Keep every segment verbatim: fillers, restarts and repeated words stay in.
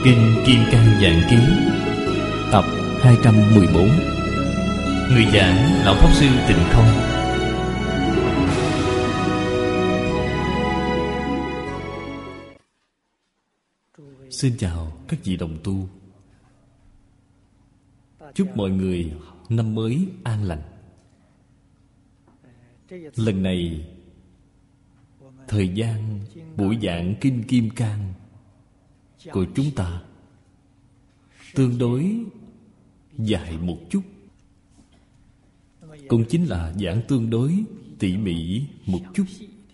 Kinh Kim Cang Giảng Ký tập hai trăm mười bốn. Người giảng Lão Pháp Sư Tịnh Không. Xin chào các vị đồng tu. Chúc mọi người năm mới an lành. Lần này thời gian buổi giảng Kinh Kim Cang của chúng ta tương đối dài một chút, cũng chính là giảng tương đối tỉ mỉ một chút.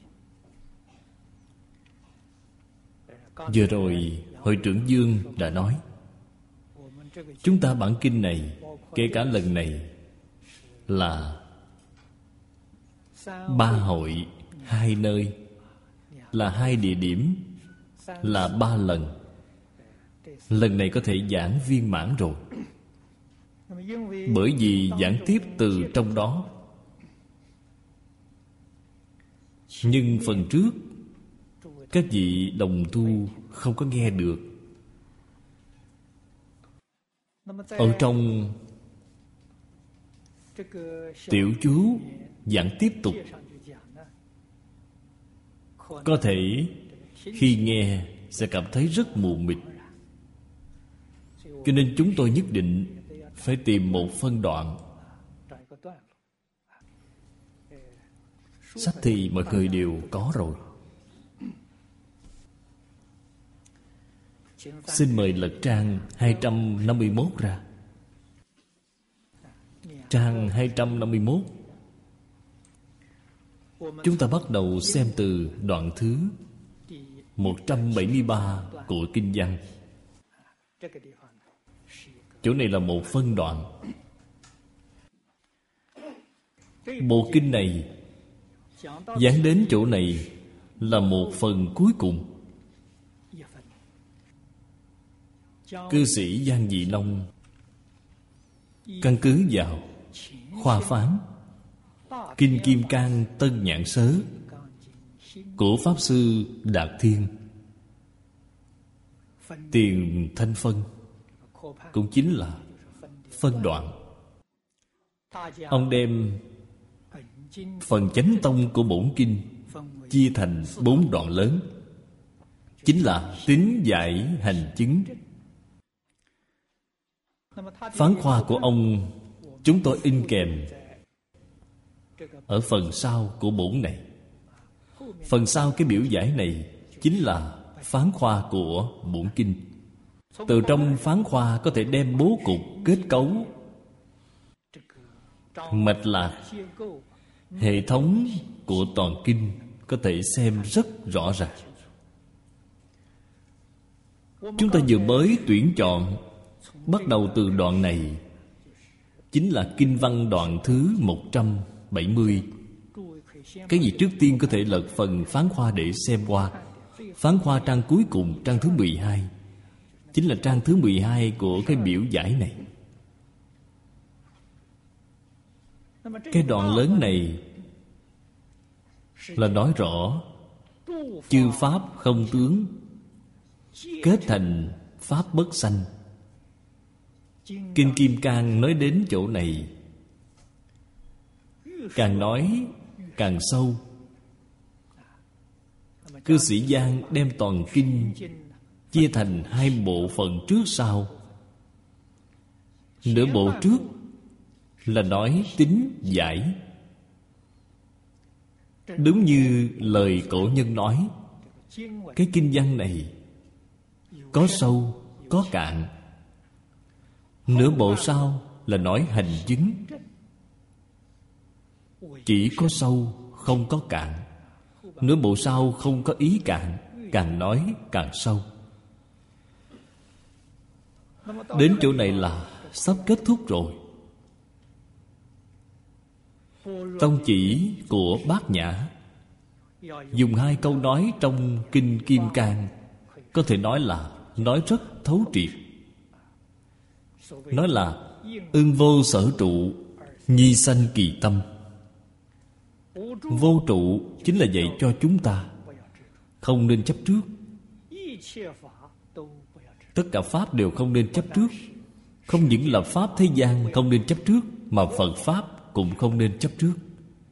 Vừa rồi Hội trưởng Dương đã nói, chúng ta bản kinh này, kể cả lần này, là ba hội, hai nơi, là hai địa điểm, là ba lần. Lần này có thể giảng viên mãn rồi, bởi vì giảng tiếp từ trong đó. Nhưng phần trước các vị đồng tu không có nghe được. Ở trong tiểu chú giảng tiếp tục, có thể khi nghe sẽ cảm thấy rất mù mịt. Cho nên chúng tôi nhất định phải tìm một phân đoạn. Sách thì mọi người đều có rồi. Xin mời lật trang hai trăm năm mươi mốt ra. Trang hai trăm năm mươi mốt. Chúng ta bắt đầu xem từ đoạn thứ một trăm bảy mươi ba của Kinh văn. Chỗ này là một phân đoạn. Bộ kinh này giảng đến chỗ này là một phần cuối cùng. Cư sĩ Giang Dị Nông căn cứ vào khoa phán Kinh Kim Cang Tân Nhạn Sớ của Pháp Sư Đạt Thiên, tiền thanh phân, cũng chính là phân đoạn. Ông đem phần chánh tông của bổn kinh chia thành bốn đoạn lớn, chính là tín giải hành chứng. Phán khoa của ông chúng tôi in kèm ở phần sau của bổn này. Phần sau cái biểu giải này chính là phán khoa của bổn kinh. Từ trong phán khoa có thể đem bố cục, kết cấu, mạch lạc, hệ thống của toàn kinh có thể xem rất rõ ràng. Chúng ta vừa mới tuyển chọn, bắt đầu từ đoạn này, chính là kinh văn đoạn thứ một trăm bảy mươi. Cái gì trước tiên có thể lật phần phán khoa để xem qua. Phán khoa trang cuối cùng, trang thứ mười hai, chính là trang thứ mười hai của cái biểu giải này. Cái đoạn lớn này là nói rõ chư pháp không tướng, kết thành pháp bất sanh. Kinh Kim Cang nói đến chỗ này, càng nói càng sâu. Cư sĩ Giang đem toàn kinh chia thành hai bộ phận trước sau. Nửa bộ trước là nói tín giải, đúng như lời cổ nhân nói, cái kinh văn này có sâu có cạn. Nửa bộ sau là nói hành chứng, chỉ có sâu không có cạn. Nửa bộ sau không có ý cạn, càng nói càng sâu. Đến chỗ này là sắp kết thúc rồi. Tông chỉ của Bát Nhã dùng hai câu nói trong Kinh Kim Cang, có thể nói là nói rất thấu triệt. Nói là ưng vô sở trụ, nhi sanh kỳ tâm. Vô trụ chính là dạy cho chúng ta không nên chấp trước. Tất cả pháp đều không nên chấp trước. Không những là pháp thế gian không nên chấp trước, mà Phật pháp cũng không nên chấp trước.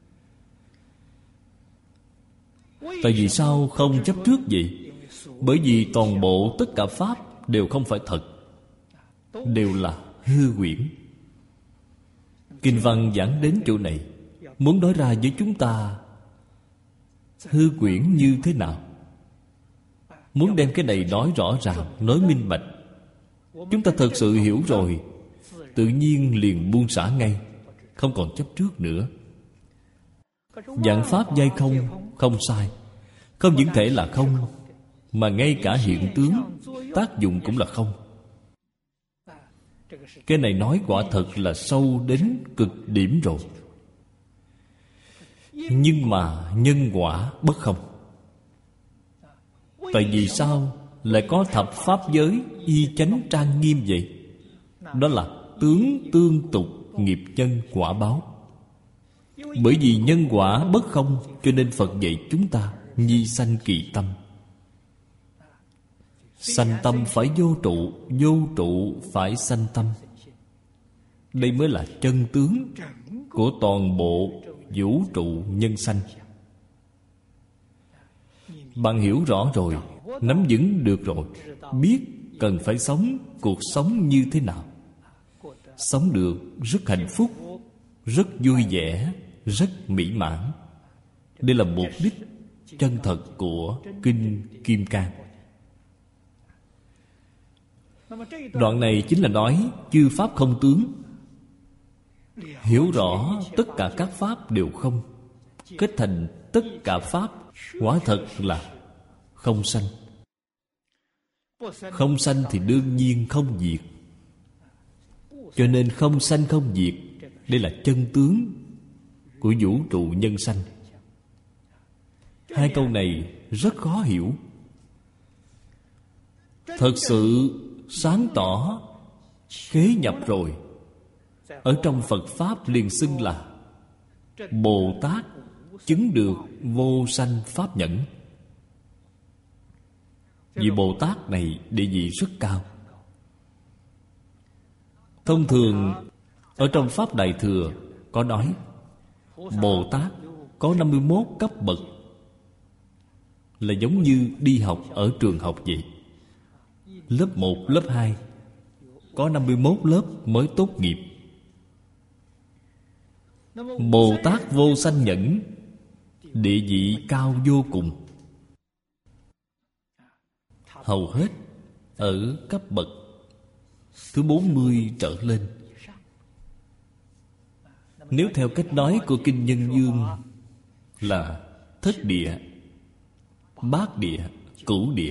Tại vì sao không chấp trước vậy? Bởi vì toàn bộ tất cả pháp đều không phải thật, đều là hư huyễn. Kinh văn giảng đến chỗ này, muốn nói ra với chúng ta hư huyễn như thế nào. Muốn đem cái này nói rõ ràng, nói minh bạch. Chúng ta thật sự hiểu rồi, tự nhiên liền buông xả ngay, không còn chấp trước nữa. Vạn pháp giai không, không sai. Không những thể là không, mà ngay cả hiện tướng, tác dụng cũng là không. Cái này nói quả thật là sâu đến cực điểm rồi. Nhưng mà nhân quả bất không. Tại vì sao lại có thập pháp giới y chánh trang nghiêm vậy? Đó là tướng tương tục, nghiệp nhân quả báo. Bởi vì nhân quả bất không, cho nên Phật dạy chúng ta nhi sanh kỳ tâm. Sanh tâm phải vô trụ, vô trụ phải sanh tâm. Đây mới là chân tướng của toàn bộ vũ trụ nhân sanh. Bạn hiểu rõ rồi, nắm vững được rồi, biết cần phải sống cuộc sống như thế nào. Sống được rất hạnh phúc, rất vui vẻ, rất mỹ mãn. Đây là mục đích chân thật của Kinh Kim Cang. Đoạn này chính là nói chư pháp không tướng. Hiểu rõ tất cả các pháp đều không, kết thành tất cả pháp quả thật là không sanh. Không sanh thì đương nhiên không diệt. Cho nên không sanh không diệt, đây là chân tướng của vũ trụ nhân sanh. Hai câu này rất khó hiểu. Thật sự sáng tỏ, khế nhập rồi. Ở trong Phật Pháp liền xưng là Bồ Tát chứng được vô sanh pháp nhẫn. Vì Bồ Tát này địa vị rất cao. Thông thường ở trong Pháp Đại Thừa có nói Bồ Tát có năm mươi mốt cấp bậc, là giống như đi học ở trường học vậy. Lớp một, lớp hai có năm mươi mốt lớp mới tốt nghiệp. Bồ Tát vô sanh nhẫn địa vị cao vô cùng, hầu hết ở cấp bậc thứ bốn mươi trở lên. Nếu theo cách nói của Kinh Nhân Dương là thất địa, bát địa, cửu địa.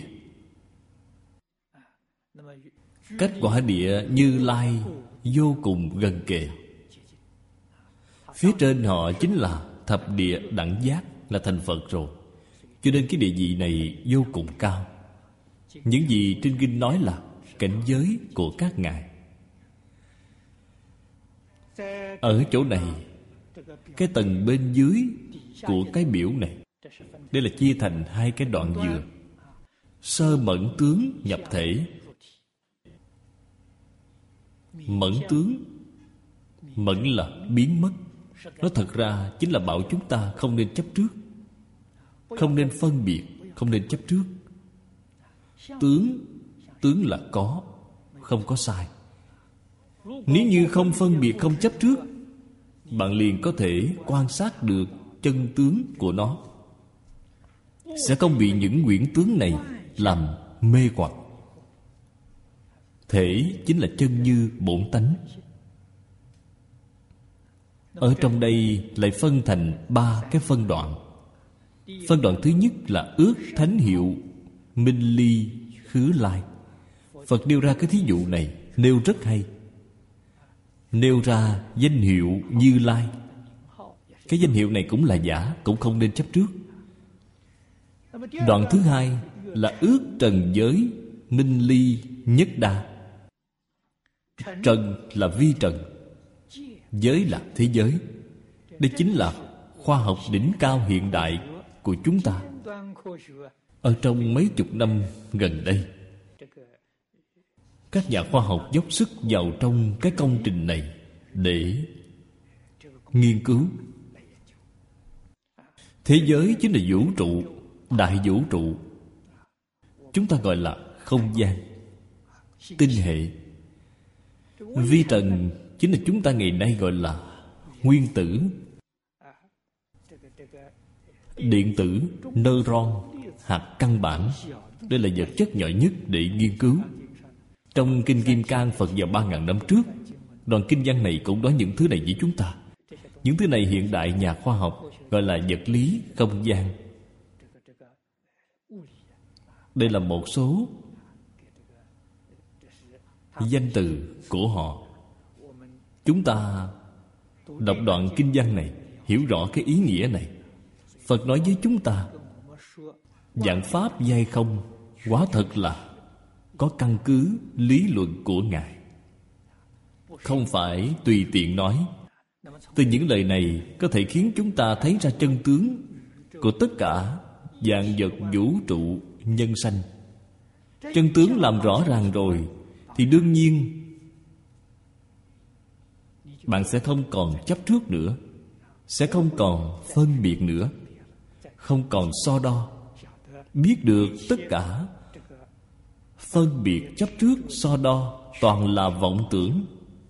Cách quả địa Như Lai vô cùng gần kề. Phía trên họ chính là thập địa đẳng giác, là thành Phật rồi. Cho nên cái địa vị này vô cùng cao. Những gì trên kinh nói là cảnh giới của các ngài. Ở chỗ này, cái tầng bên dưới của cái biểu này, đây là chia thành hai cái đoạn dừa. Sơ mẫn tướng nhập thể. Mẫn tướng, mẫn là biến mất. Nó thật ra chính là bảo chúng ta không nên chấp trước, không nên phân biệt, không nên chấp trước. Tướng, tướng là có, không có sai. Nếu như không phân biệt, không chấp trước, bạn liền có thể quan sát được chân tướng của nó, sẽ không bị những huyễn tướng này làm mê hoặc. Thể chính là chân như bổn tánh. Ở trong đây lại phân thành ba cái phân đoạn. Phân đoạn thứ nhất là ước thánh hiệu minh ly khứ lai. Phật nêu ra cái thí dụ này nêu rất hay. Nêu ra danh hiệu Như Lai. Cái danh hiệu này cũng là giả, cũng không nên chấp trước. Đoạn thứ hai là ước trần giới minh ly nhất đa. Trần là vi trần, giới là thế giới. Đây chính là khoa học đỉnh cao hiện đại của chúng ta. Ở trong mấy chục năm gần đây, Các nhà khoa học dốc sức vào trong cái công trình này để nghiên cứu. Thế giới chính là vũ trụ, đại vũ trụ. Chúng ta gọi là không gian, tinh hệ. Vi trần chính là chúng ta ngày nay gọi là nguyên tử, điện tử, neuron, hạt căn bản. Đây là vật chất nhỏ nhất để nghiên cứu. Trong Kinh Kim Cang Phật vào ba ngàn năm trước, đoạn kinh văn này cũng nói những thứ này với chúng ta. Những thứ này hiện đại nhà khoa học gọi là vật lý không gian. Đây là một số danh từ của họ. Chúng ta đọc đoạn kinh văn này, hiểu rõ cái ý nghĩa này. Phật nói với chúng ta, vạn pháp giai không, quả thật là có căn cứ lý luận của Ngài, không phải tùy tiện nói. Từ những lời này có thể khiến chúng ta thấy ra chân tướng của tất cả vạn vật vũ trụ nhân sanh. Chân tướng làm rõ ràng rồi thì đương nhiên bạn sẽ không còn chấp trước nữa, sẽ không còn phân biệt nữa, không còn so đo. Biết được tất cả phân biệt chấp trước so đo toàn là vọng tưởng,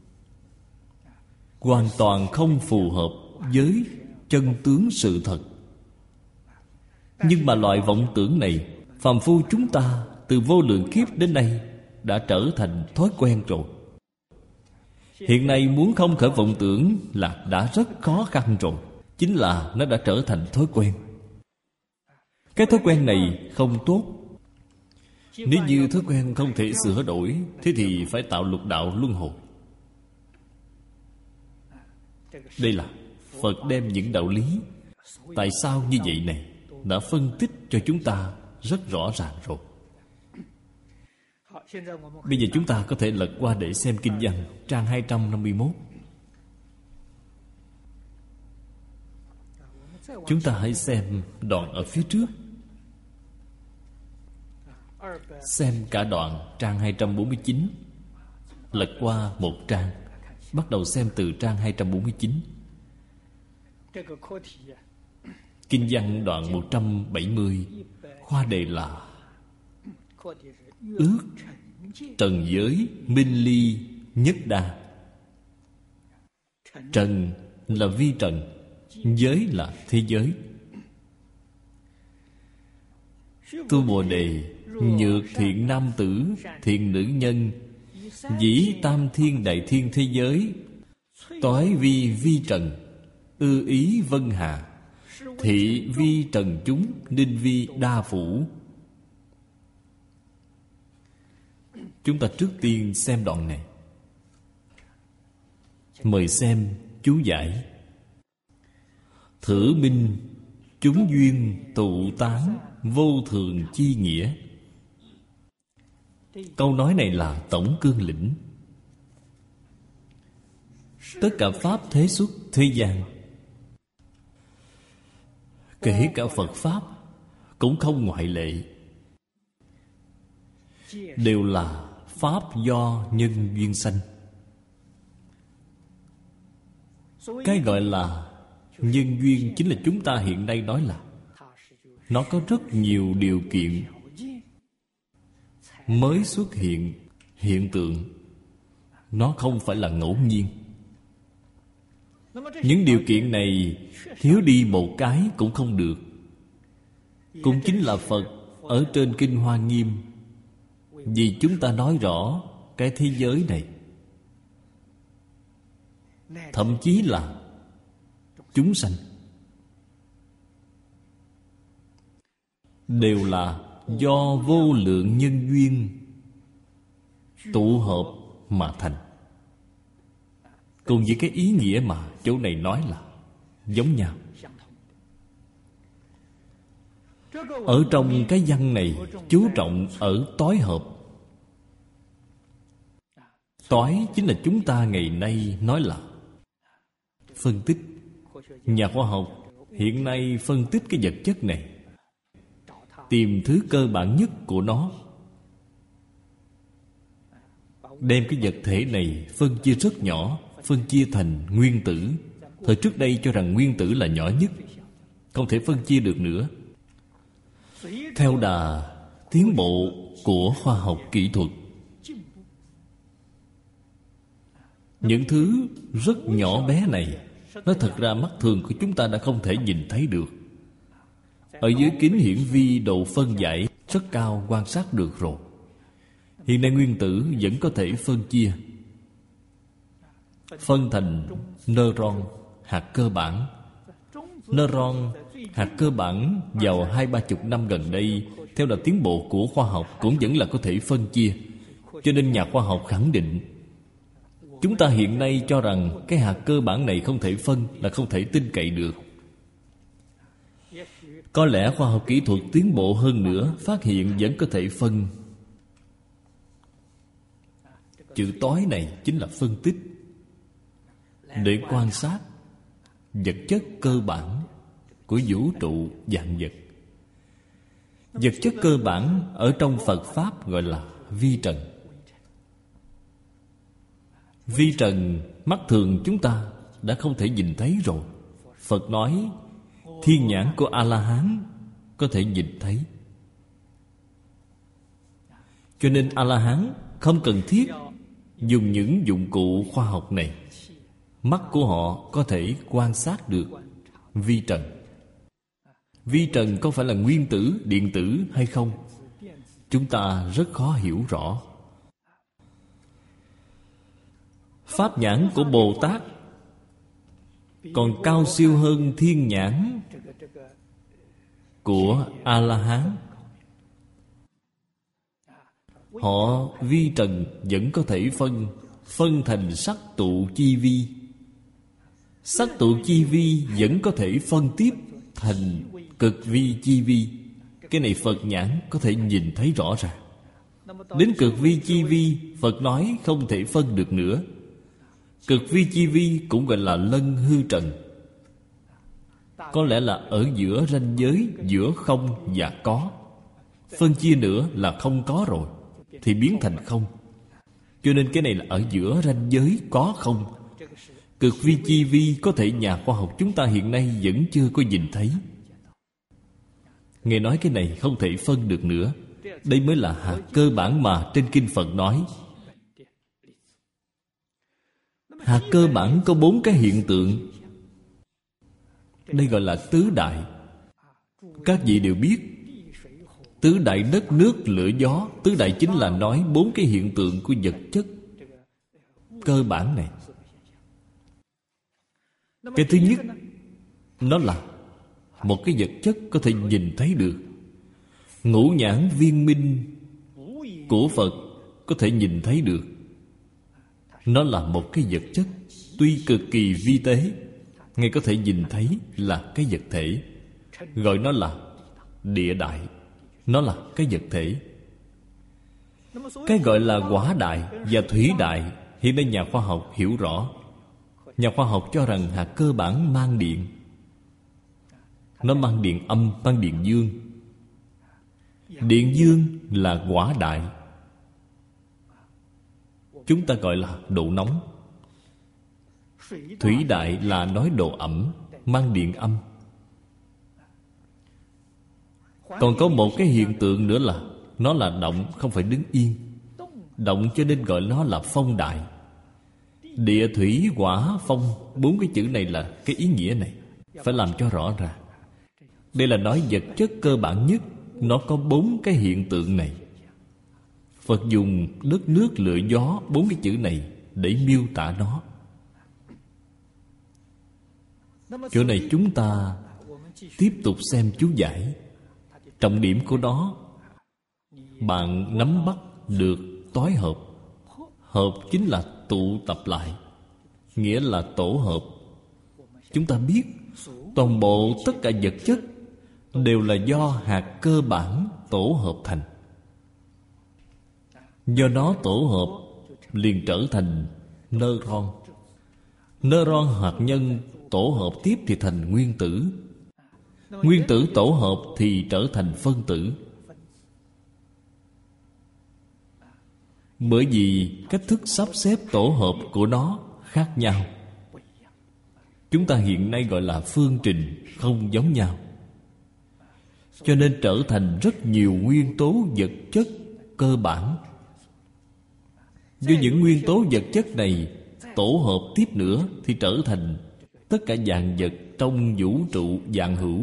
hoàn toàn không phù hợp với chân tướng sự thật. Nhưng mà loại vọng tưởng này, phàm phu chúng ta từ vô lượng kiếp đến nay đã trở thành thói quen rồi. Hiện nay muốn không khởi vọng tưởng là đã rất khó khăn rồi. Chính là nó đã trở thành thói quen. Cái thói quen này không tốt. Nếu như thói quen không thể sửa đổi, thế thì phải tạo lục đạo luân hồi. Đây là Phật đem những đạo lý tại sao như vậy này đã phân tích cho chúng ta rất rõ ràng rồi. Bây giờ chúng ta có thể lật qua để xem kinh văn trang hai trăm năm mươi mốt. Chúng ta hãy xem đoạn ở phía trước. Xem cả đoạn trang hai trăm bốn mươi chín. Lật qua một trang, bắt đầu xem từ trang hai trăm bốn mươi chín. Kinh văn đoạn một trăm bảy mươi, khoa đề là ước trần giới minh ly nhất đa. Trần là vi trần, giới là thế giới. Tu Bồ Đề, nhược thiện nam tử, thiện nữ nhân, dĩ tam thiên đại thiên thế giới, toái vi vi trần, ư ý vân hà, thị vi trần chúng, ninh vi đa phủ. Chúng ta trước tiên xem đoạn này. Mời xem chú giải. Thử minh chúng duyên tụ tán, vô thường chi nghĩa. Câu nói này là tổng cương lĩnh. Tất cả pháp thế xuất thế gian, kể cả Phật Pháp cũng không ngoại lệ, đều là pháp do nhân duyên sanh. Cái gọi là nhân duyên chính là chúng ta hiện nay nói là nó có rất nhiều điều kiện mới xuất hiện hiện tượng. Nó không phải là ngẫu nhiên. Những điều kiện này thiếu đi một cái cũng không được. Cũng chính là Phật ở trên Kinh Hoa Nghiêm, vì chúng ta nói rõ cái thế giới này, thậm chí là chúng sanh, đều là do vô lượng nhân duyên tụ hợp mà thành. Cùng với cái ý nghĩa mà chỗ này nói là giống nhau. Ở trong cái văn này chú trọng ở toái hợp. Toái chính là chúng ta ngày nay nói là phân tích. Nhà khoa học hiện nay phân tích cái vật chất này, tìm thứ cơ bản nhất của nó, đem cái vật thể này phân chia rất nhỏ, phân chia thành nguyên tử. Thời trước đây cho rằng nguyên tử là nhỏ nhất, không thể phân chia được nữa. Theo đà tiến bộ của khoa học kỹ thuật, những thứ rất nhỏ bé này, nó thật ra mắt thường của chúng ta đã không thể nhìn thấy được. Ở dưới kính hiển vi độ phân giải rất cao quan sát được rồi. Hiện nay nguyên tử vẫn có thể phân chia, phân thành neuron, hạt cơ bản. Neuron, hạt cơ bản vào hai ba chục năm gần đây, theo đà tiến bộ của khoa học, cũng vẫn là có thể phân chia. Cho nên nhà khoa học khẳng định, chúng ta hiện nay cho rằng cái hạt cơ bản này không thể phân, là không thể tin cậy được. Có lẽ khoa học kỹ thuật tiến bộ hơn nữa, phát hiện vẫn có thể phân. Chữ tối này chính là phân tích, để quan sát vật chất cơ bản của vũ trụ vạn vật. Vật chất cơ bản ở trong Phật Pháp gọi là vi trần. Vi trần mắt thường chúng ta đã không thể nhìn thấy rồi. Phật nói thiên nhãn của A-la-hán có thể nhìn thấy. Cho nên A-la-hán không cần thiết dùng những dụng cụ khoa học này. Mắt của họ có thể quan sát được vi trần. Vi trần có phải là nguyên tử, điện tử hay không? Chúng ta rất khó hiểu rõ. Pháp nhãn của Bồ Tát còn cao siêu hơn thiên nhãn của A-la-hán. Họ vi trần vẫn có thể phân Phân thành sắc tụ chi vi. Sắc tụ chi vi vẫn có thể phân tiếp thành cực vi chi vi. Cái này Phật nhãn có thể nhìn thấy rõ ràng. Đến cực vi chi vi, Phật nói không thể phân được nữa. Cực vi chi vi cũng gọi là lân hư trần. Có lẽ là ở giữa ranh giới giữa không và có. Phân chia nữa là không có rồi, thì biến thành không. Cho nên cái này là ở giữa ranh giới có không. Cực vi chi vi có thể nhà khoa học chúng ta hiện nay vẫn chưa có nhìn thấy. Nghe nói cái này không thể phân được nữa. Đây mới là hạt cơ bản mà trên kinh Phật nói. Hạt cơ bản có bốn cái hiện tượng. Đây gọi là tứ đại. Các vị đều biết, tứ đại đất nước lửa gió. Tứ đại chính là nói bốn cái hiện tượng của vật chất cơ bản này. Cái thứ nhất, nó là một cái vật chất có thể nhìn thấy được. Ngũ nhãn viên minh của Phật có thể nhìn thấy được. Nó là một cái vật chất tuy cực kỳ vi tế, Ngài có thể nhìn thấy là cái vật thể. Gọi nó là địa đại. Nó là cái vật thể. Cái gọi là quả đại và thủy đại, hiện nay nhà khoa học hiểu rõ. Nhà khoa học cho rằng hạt cơ bản mang điện. Nó mang điện âm, mang điện dương. Điện dương là quả đại. Chúng ta gọi là độ nóng. Thủy đại là nói độ ẩm, mang điện âm. Còn có một cái hiện tượng nữa là nó là động, không phải đứng yên. Động cho nên gọi nó là phong đại. Địa thủy hỏa phong, bốn cái chữ này là cái ý nghĩa này, phải làm cho rõ ràng. Đây là nói vật chất cơ bản nhất. Nó có bốn cái hiện tượng này. Phật dùng đất nước lửa gió, bốn cái chữ này để miêu tả nó. Chỗ này chúng ta tiếp tục xem chú giải. Trọng điểm của nó, bạn nắm bắt được tối hợp. Hợp chính là tụ tập lại, nghĩa là tổ hợp. Chúng ta biết toàn bộ tất cả vật chất đều là do hạt cơ bản tổ hợp thành. Do nó tổ hợp liền trở thành neuron. Neuron hạt nhân tổ hợp tiếp thì thành nguyên tử. Nguyên tử tổ hợp thì trở thành phân tử. Bởi vì cách thức sắp xếp tổ hợp của nó khác nhau. Chúng ta hiện nay gọi là phương trình không giống nhau, cho nên trở thành rất nhiều nguyên tố vật chất cơ bản. Do những nguyên tố vật chất này tổ hợp tiếp nữa thì trở thành tất cả vạn vật trong vũ trụ vạn hữu.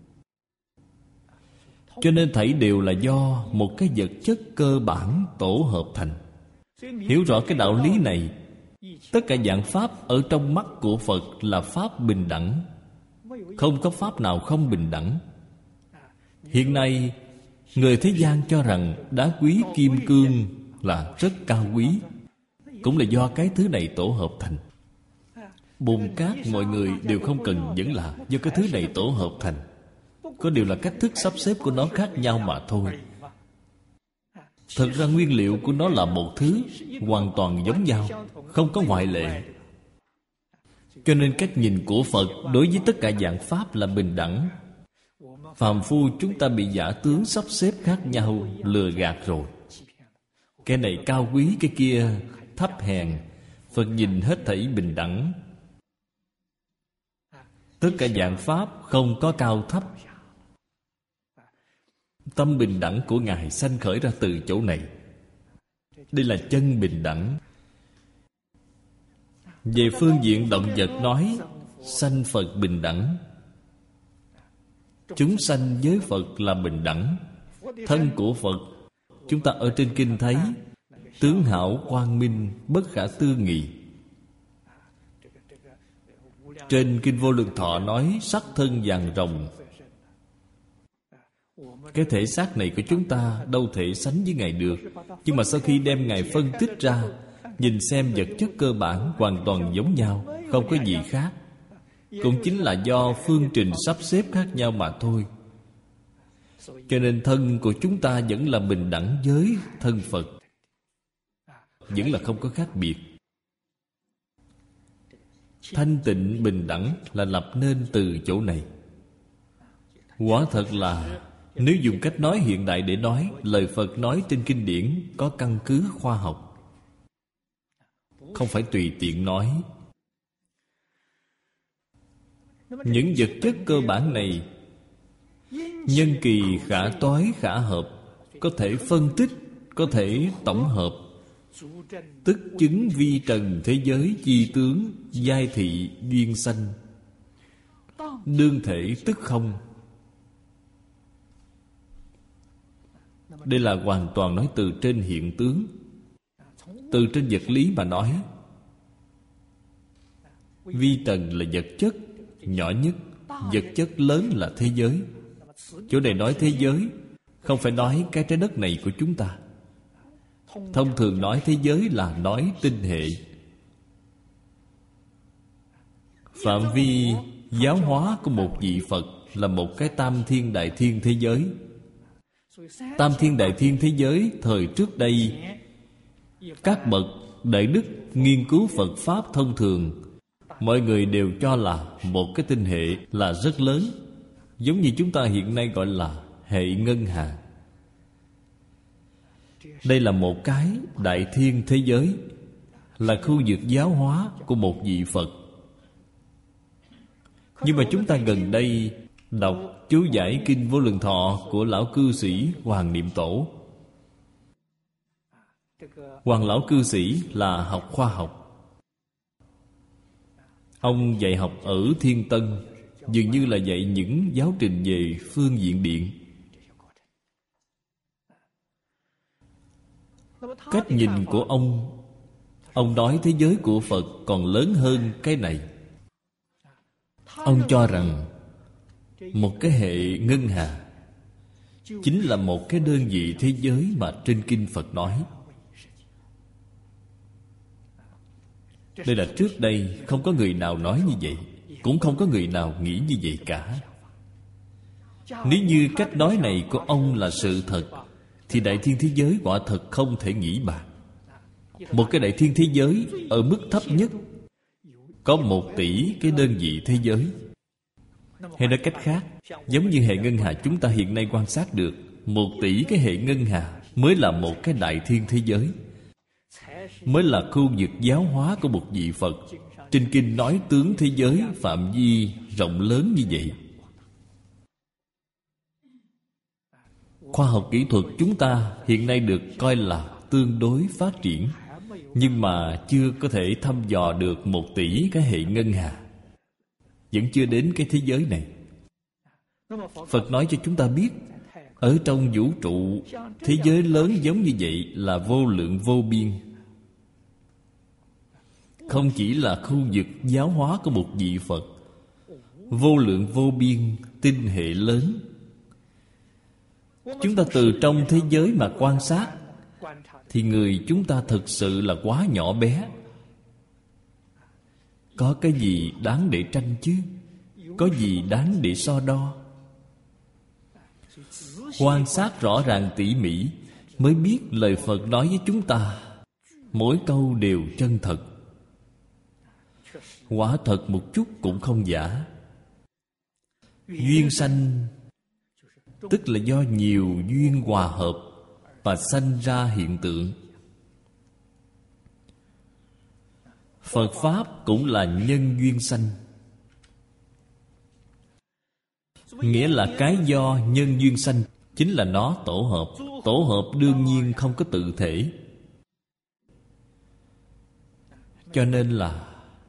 Cho nên thảy đều là do một cái vật chất cơ bản tổ hợp thành. Hiểu rõ cái đạo lý này, tất cả dạng pháp ở trong mắt của Phật là pháp bình đẳng, không có pháp nào không bình đẳng. Hiện nay người thế gian cho rằng đá quý kim cương là rất cao quý, cũng là do cái thứ này tổ hợp thành. Bùn cát mọi người đều không cần, vẫn là do cái thứ này tổ hợp thành. Có điều là cách thức sắp xếp của nó khác nhau mà thôi. Thật ra nguyên liệu của nó là một thứ hoàn toàn giống nhau, không có ngoại lệ. Cho nên cách nhìn của Phật đối với tất cả dạng pháp là bình đẳng. Phàm phu chúng ta bị giả tướng sắp xếp khác nhau lừa gạt rồi. Cái này cao quý, cái kia thấp hèn. Phật nhìn hết thảy bình đẳng. Tất cả dạng pháp không có cao thấp. Tâm bình đẳng của Ngài sanh khởi ra từ chỗ này. Đây là chân bình đẳng. Về phương diện động vật nói, sanh Phật bình đẳng. Chúng sanh với Phật là bình đẳng. Thân của Phật, chúng ta ở trên kinh thấy tướng hảo quang minh, bất khả tư nghị. Trên kinh Vô Lượng Thọ nói sắc thân vàng rồng. Cái thể xác này của chúng ta đâu thể sánh với Ngài được. Nhưng mà sau khi đem Ngài phân tích ra, nhìn xem vật chất cơ bản hoàn toàn giống nhau, không có gì khác. Cũng chính là do phương trình sắp xếp khác nhau mà thôi. Cho nên thân của chúng ta vẫn là bình đẳng với thân Phật, vẫn là không có khác biệt. Thanh tịnh bình đẳng là lập nên từ chỗ này. Quả thật là, nếu dùng cách nói hiện đại để nói, lời Phật nói trên kinh điển có căn cứ khoa học, không phải tùy tiện nói. Những vật chất cơ bản này nhân kỳ khả toái khả hợp, có thể phân tích, có thể tổng hợp, tức chứng vi trần thế giới chi tướng, giai thị duyên sanh, đương thể tức không. Đây là hoàn toàn nói từ trên hiện tướng, từ trên vật lý mà nói. Vi trần là vật chất nhỏ nhất, vật chất lớn là thế giới. Chỗ này nói thế giới, không phải nói cái trái đất này của chúng ta. Thông thường nói thế giới là nói tinh hệ. Phạm vi giáo hóa của một vị Phật là một cái tam thiên đại thiên thế giới. Tam thiên đại thiên thế giới thời trước đây, các bậc đại đức nghiên cứu Phật Pháp thông thường, mọi người đều cho là một cái tinh hệ là rất lớn, giống như chúng ta hiện nay gọi là hệ ngân hà. Đây là một cái đại thiên thế giới, là khu vực giáo hóa của một vị Phật. Nhưng mà chúng ta gần đây đọc chú giải kinh Vô Lượng Thọ của lão cư sĩ Hoàng Niệm Tổ. Hoàng lão cư sĩ là học khoa học. Ông dạy học ở Thiên Tân, dường như là dạy những giáo trình về phương diện điện. Cách nhìn của ông, ông nói thế giới của Phật còn lớn hơn cái này. Ông cho rằng một cái hệ ngân hà chính là một cái đơn vị thế giới mà trên kinh Phật nói. Đây là trước đây không có người nào nói như vậy, cũng không có người nào nghĩ như vậy cả. Nếu như cách nói này của ông là sự thật, thì đại thiên thế giới quả thật không thể nghĩ bàn. Một cái đại thiên thế giới ở mức thấp nhất có một tỷ cái đơn vị thế giới. Hay nói cách khác, giống như hệ ngân hà chúng ta hiện nay quan sát được, một tỷ cái hệ ngân hà mới là một cái đại thiên thế giới. mới là khu vực giáo hóa của một vị Phật. Trên kinh nói tướng thế giới phạm vi rộng lớn như vậy. Khoa học kỹ thuật chúng ta hiện nay được coi là tương đối phát triển, nhưng mà chưa có thể thăm dò được một tỷ cái hệ ngân hà, vẫn chưa đến cái thế giới này. Phật nói cho chúng ta biết, ở trong vũ trụ, thế giới lớn giống như vậy là vô lượng vô biên. Không chỉ là khu vực giáo hóa của một vị Phật, vô lượng vô biên tinh hệ lớn. Chúng ta từ trong thế giới mà quan sát, thì người chúng ta thực sự là quá nhỏ bé. Có cái gì đáng để tranh chứ? Có gì đáng để so đo? Quan sát rõ ràng tỉ mỉ, mới biết lời Phật nói với chúng ta mỗi câu đều chân thật. Quả thật một chút cũng không giả. Duyên sanh tức là do nhiều duyên hòa hợp và sanh ra hiện tượng. Phật Pháp cũng là nhân duyên sanh, nghĩa là cái do nhân duyên sanh chính là nó tổ hợp. Tổ hợp đương nhiên không có tự thể, cho nên là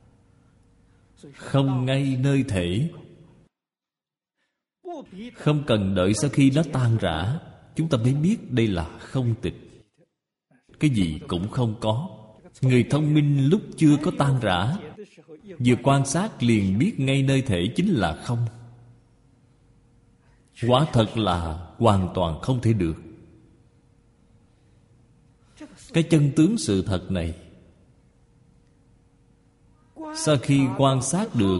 không ngay nơi thể. Không cần đợi sau khi nó tan rã, chúng ta mới biết đây là không tịch. Cái gì cũng không có. Người thông minh lúc chưa có tan rã, vừa quan sát liền biết ngay nơi thể chính là không. Quả thật là hoàn toàn không thể được. Cái chân tướng sự thật này, sau khi quan sát được,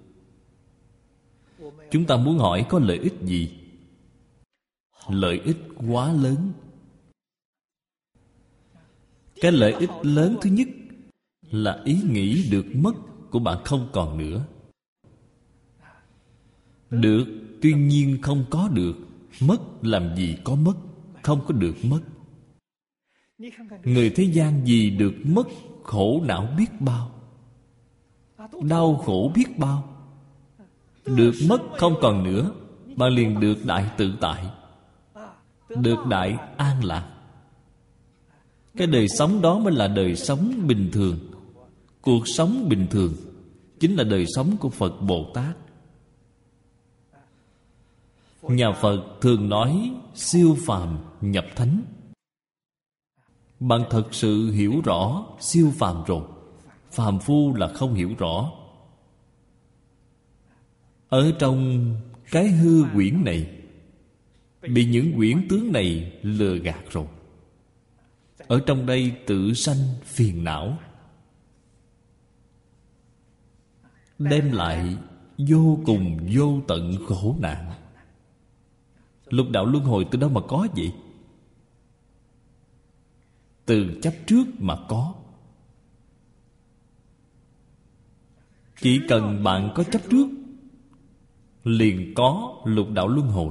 chúng ta muốn hỏi có lợi ích gì? Lợi ích quá lớn. Cái lợi ích lớn thứ nhất là ý nghĩ được mất của bạn không còn nữa. Được tuy nhiên không có được. Mất làm gì có mất, không có được mất. Người thế gian gì được mất, khổ não biết bao, đau khổ biết bao. Được mất không còn nữa, bạn liền được đại tự tại, được đại an lạc. Cái đời sống đó mới là đời sống bình thường. Cuộc sống bình thường chính là đời sống của Phật Bồ Tát. Nhà Phật thường nói siêu phàm nhập thánh. Bạn thật sự hiểu rõ siêu phàm rồi. Phàm phu là không hiểu rõ. Ở trong cái hư quyển này, bị những quyển tướng này lừa gạt rồi. Ở trong đây tự sanh phiền não, đem lại vô cùng vô tận khổ nạn. Lục đạo luân hồi từ đâu mà có vậy? Từ chấp trước mà có. Chỉ cần bạn có chấp trước, liền có lục đạo luân hồi.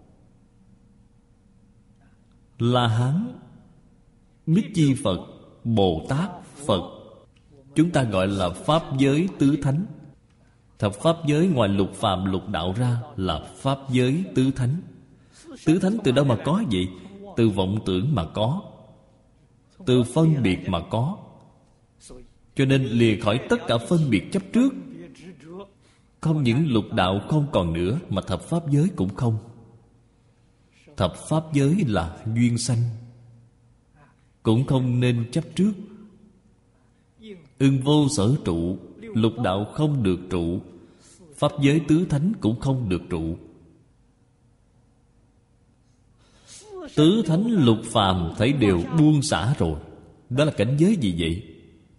La Hán, Bích Chi Phật, Bồ Tát Phật, chúng ta gọi là Pháp giới tứ thánh. Thập Pháp giới ngoài lục phàm lục đạo ra là Pháp giới tứ thánh. Tứ thánh từ đâu mà có vậy? Từ vọng tưởng mà có, từ phân biệt mà có. Cho nên lìa khỏi tất cả phân biệt chấp trước. Không những lục đạo không còn nữa, mà thập Pháp giới cũng không. Thập Pháp giới là duyên sanh, cũng không nên chấp trước. Ưng vô sở trụ, lục đạo không được trụ, Pháp giới tứ thánh cũng không được trụ. Tứ thánh lục phàm thấy đều buông xả rồi. Đó là cảnh giới gì vậy?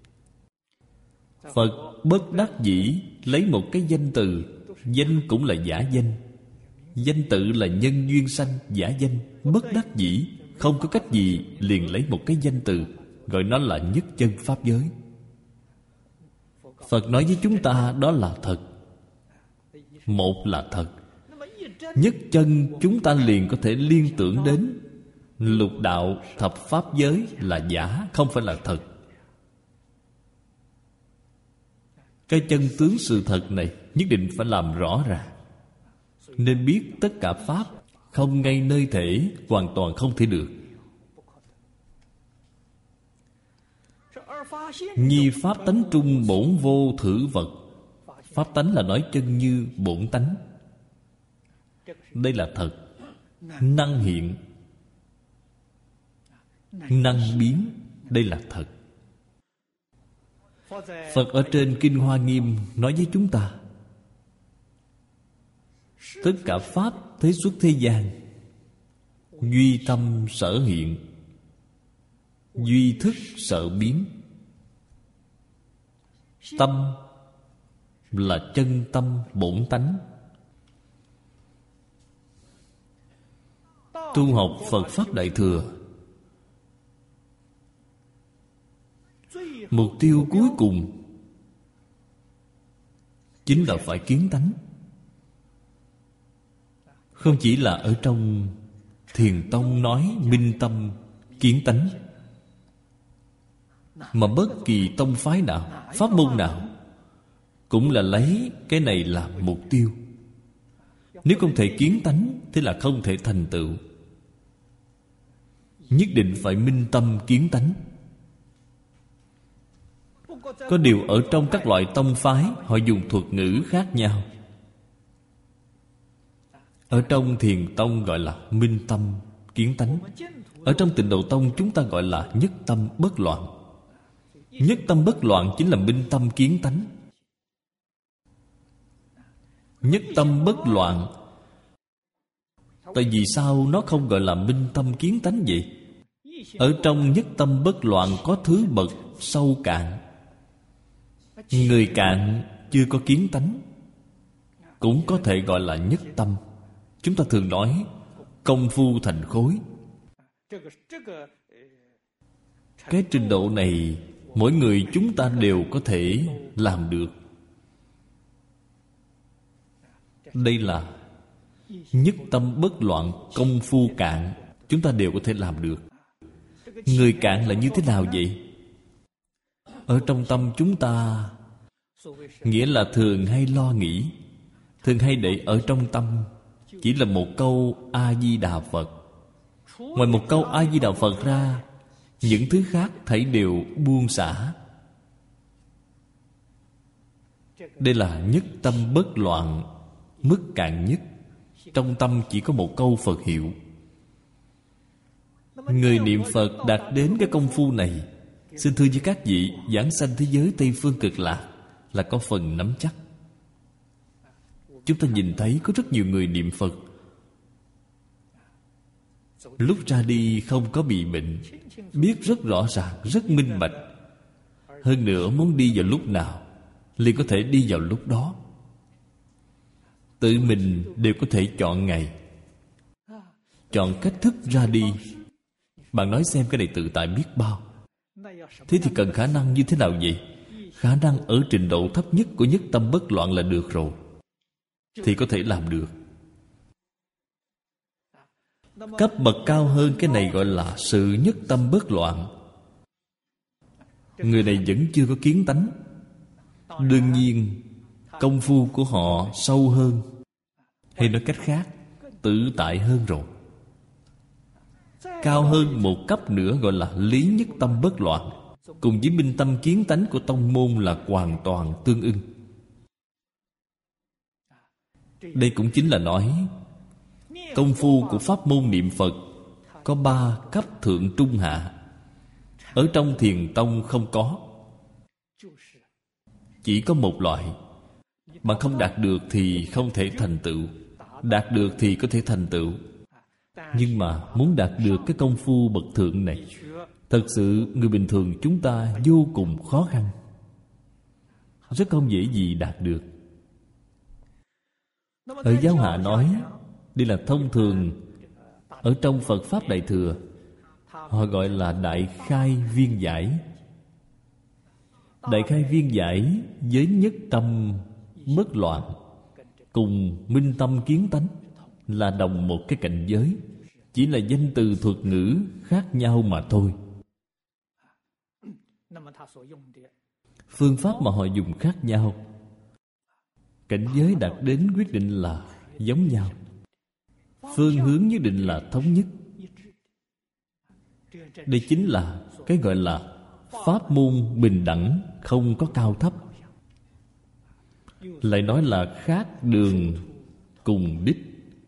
Phật bất đắc dĩ lấy một cái danh từ. Danh cũng là giả danh. Danh tự là nhân duyên sanh, giả danh. Bất đắc dĩ, không có cách gì, liền lấy một cái danh từ, gọi nó là nhất chân Pháp giới. Phật nói với chúng ta đó là thật. Một là thật. Nhất chân chúng ta liền có thể liên tưởng đến. Lục đạo thập Pháp giới là giả, không phải là thật. Cái chân tướng sự thật này nhất định phải làm rõ ràng. Nên biết tất cả pháp không ngay nơi thể, hoàn toàn không thể được. Nhi pháp tánh trung bổn vô thử vật. Pháp tánh là nói chân như bổn tánh. Đây là thật. Năng hiện, năng biến, đây là thật. Phật ở trên Kinh Hoa Nghiêm nói với chúng ta, tất cả pháp thế xuất thế gian, duy tâm sở hiện, duy thức sở biến. Tâm là chân tâm bổn tánh. Tu học Phật Pháp Đại Thừa, mục tiêu cuối cùng chính là phải kiến tánh. Không chỉ là ở trong Thiền Tông nói minh tâm kiến tánh, mà bất kỳ tông phái nào, pháp môn nào cũng là lấy cái này làm mục tiêu. Nếu không thể kiến tánh, thế là không thể thành tựu. Nhất định phải minh tâm kiến tánh. Có điều ở trong các loại tông phái, họ dùng thuật ngữ khác nhau. Ở trong Thiền Tông gọi là minh tâm kiến tánh. Ở trong Tịnh Độ Tông chúng ta gọi là nhất tâm bất loạn. Nhất tâm bất loạn chính là minh tâm kiến tánh. Nhất tâm bất loạn, tại vì sao nó không gọi là minh tâm kiến tánh vậy? Ở trong nhất tâm bất loạn có thứ bậc sâu cạn. Người cạn chưa có kiến tánh cũng có thể gọi là nhất tâm. Chúng ta thường nói công phu thành khối. Cái trình độ này mỗi người chúng ta đều có thể làm được. Đây là nhất tâm bất loạn, công phu cạn, chúng ta đều có thể làm được. Người cạn là như thế nào vậy? Ở trong tâm chúng ta, nghĩa là thường hay lo nghĩ, thường hay để ở trong tâm chỉ là một câu A-di-đà Phật. Ngoài một câu A-di-đà Phật ra, những thứ khác thảy đều buông xả. Đây là nhất tâm bất loạn, mức cạn nhất. Trong tâm chỉ có một câu Phật hiệu. Người niệm Phật đạt đến cái công phu này, xin thưa với các vị, giảng sanh thế giới Tây Phương Cực Lạc là có phần nắm chắc. Chúng ta nhìn thấy có rất nhiều người niệm Phật, lúc ra đi không có bị bệnh, biết rất rõ ràng, rất minh bạch. Hơn nữa muốn đi vào lúc nào liền có thể đi vào lúc đó. Tự mình đều có thể chọn ngày, chọn cách thức ra đi. Bạn nói xem cái này tự tại biết bao. Thế thì cần khả năng như thế nào vậy? Khả năng ở trình độ thấp nhất của nhất tâm bất loạn là được rồi, thì có thể làm được. Cấp bậc cao hơn cái này gọi là sự nhất tâm bất loạn. Người này vẫn chưa có kiến tánh. Đương nhiên công phu của họ sâu hơn, hay nói cách khác, tự tại hơn rồi. Cao hơn một cấp nữa gọi là lý nhất tâm bất loạn, cùng với minh tâm kiến tánh của tông môn là hoàn toàn tương ưng. Đây cũng chính là nói công phu của pháp môn niệm Phật có ba cấp thượng trung hạ. Ở trong Thiền Tông không có, chỉ có một loại. Mà không đạt được thì không thể thành tựu, đạt được thì có thể thành tựu. Nhưng mà muốn đạt được cái công phu bậc thượng này, thật sự người bình thường chúng ta vô cùng khó khăn, rất không dễ gì đạt được. Ở giáo hạ nói, đây là thông thường. Ở trong Phật Pháp Đại Thừa, họ gọi là đại khai viên giải. Đại khai viên giải với nhất tâm bất loạn cùng minh tâm kiến tánh là đồng một cái cảnh giới, chỉ là danh từ thuật ngữ khác nhau mà thôi. Phương pháp mà họ dùng khác nhau, cảnh giới đạt đến quyết định là giống nhau, phương hướng nhất định là thống nhất. Đây chính là cái gọi là pháp môn bình đẳng, không có cao thấp. Lại nói là khác đường cùng đích.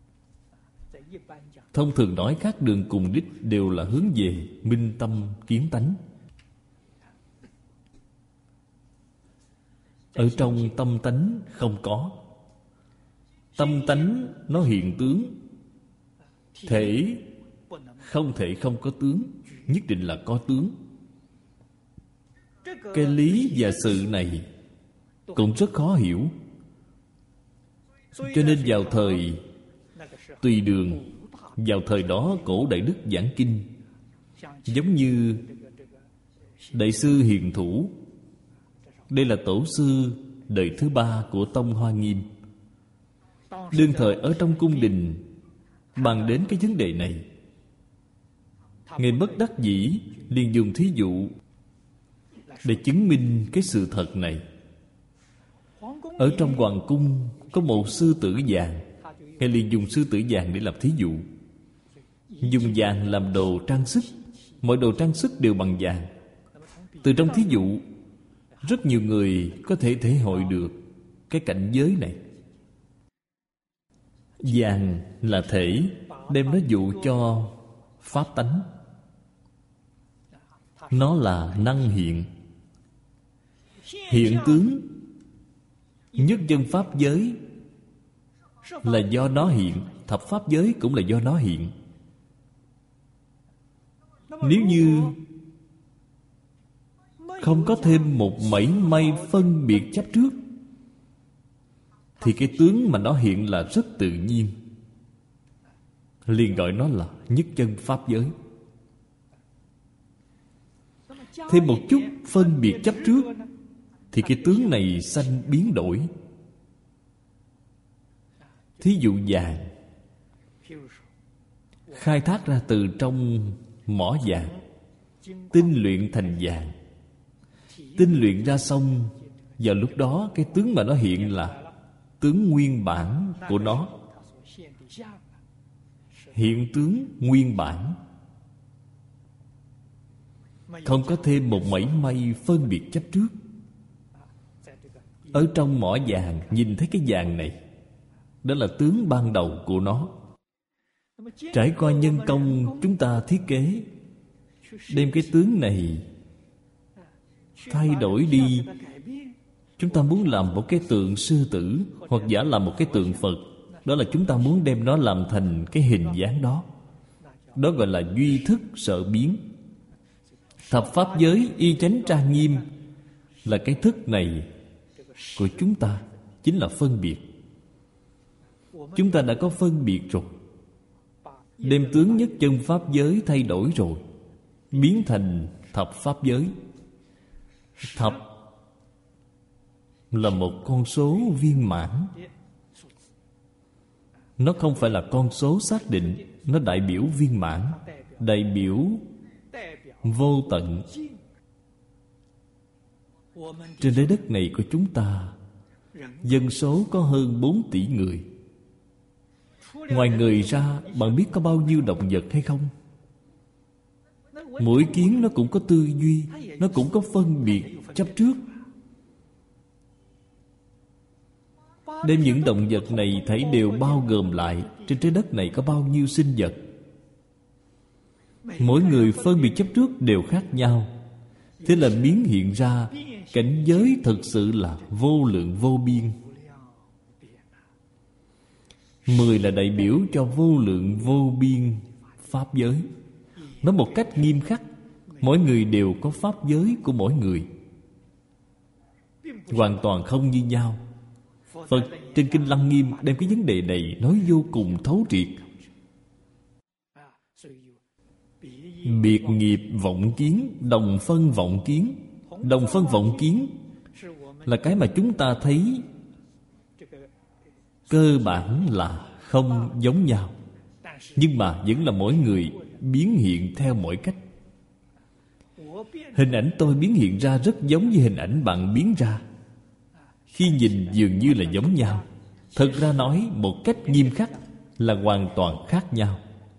Thông thường nói khác đường cùng đích đều là hướng về minh tâm kiến tánh. Ở trong tâm tánh không có. Tâm tánh nó hiện tướng, thể không thể không có tướng, nhất định là có tướng. Cái lý và sự này cũng rất khó hiểu. Cho nên vào thời Tùy Đường, vào thời đó cổ Đại Đức giảng kinh, giống như Đại sư Hiền Thủ. Đây là tổ sư đời thứ ba của tông Hoa Nghiêm. Đương thời ở trong cung đình bàn đến cái vấn đề này, Ngài bất đắc dĩ liền dùng thí dụ để chứng minh cái sự thật này. Ở trong hoàng cung có một sư tử vàng, Ngài liền dùng sư tử vàng để làm thí dụ. Dùng vàng làm đồ trang sức, mọi đồ trang sức đều bằng vàng. Từ trong thí dụ, rất nhiều người có thể thể hội được cái cảnh giới này. Vàng là thể, đem nó dụ cho pháp tánh. Nó là năng hiện. Hiện tướng nhất chân pháp giới là do nó hiện, thập pháp giới cũng là do nó hiện. Nếu như không có thêm một mảy may phân biệt chấp trước, thì cái tướng mà nó hiện là rất tự nhiên, liền gọi nó là nhất chân pháp giới. Thêm một chút phân biệt chấp trước, thì cái tướng này sanh biến đổi. Thí dụ vàng khai thác ra từ trong mỏ vàng, tinh luyện thành vàng. Tinh luyện ra xong, vào lúc đó cái tướng mà nó hiện là tướng nguyên bản của nó. Hiện tướng nguyên bản, không có thêm một mảy may phân biệt chấp trước. Ở trong mỏ vàng nhìn thấy cái vàng này, đó là tướng ban đầu của nó. Trải qua nhân công chúng ta thiết kế, đem cái tướng này thay đổi đi. Chúng ta muốn làm một cái tượng sư tử, hoặc giả làm một cái tượng Phật, đó là chúng ta muốn đem nó làm thành cái hình dáng đó. Đó gọi là duy thức sợ biến. Thập pháp giới y chánh trang nghiêm là cái thức này của chúng ta, chính là phân biệt. Chúng ta đã có phân biệt rồi, đem tướng nhất chân pháp giới thay đổi rồi, biến thành thập pháp giới. Thập là một con số viên mãn. Nó không phải là con số xác định, nó đại biểu viên mãn, đại biểu vô tận. Trên trái đất này của chúng ta, dân số có hơn bốn tỷ người. Ngoài người ra, bạn biết có bao nhiêu động vật hay không? Mỗi kiến nó cũng có tư duy, nó cũng có phân biệt chấp trước. Đem những động vật này thấy đều bao gồm lại, trên trái đất này có bao nhiêu sinh vật. Mỗi người phân biệt chấp trước đều khác nhau. Thế là biến hiện ra cảnh giới thực sự là vô lượng vô biên. Mười là đại biểu cho vô lượng vô biên pháp giới. Nói một cách nghiêm khắc, mỗi người đều có pháp giới của mỗi người, hoàn toàn không như nhau. Phật trên Kinh Lăng Nghiêm đem cái vấn đề này nói vô cùng thấu triệt. Biệt nghiệp vọng kiến, đồng phân vọng kiến. Đồng phân vọng kiến là cái mà chúng ta thấy cơ bản là không giống nhau, nhưng mà vẫn là mỗi người biến hiện theo mỗi cách. Hình ảnh tôi biến hiện ra rất giống với hình ảnh bạn biến ra. Khi nhìn dường như là giống nhau, thật ra nói một cách nghiêm khắc là hoàn toàn khác nhau.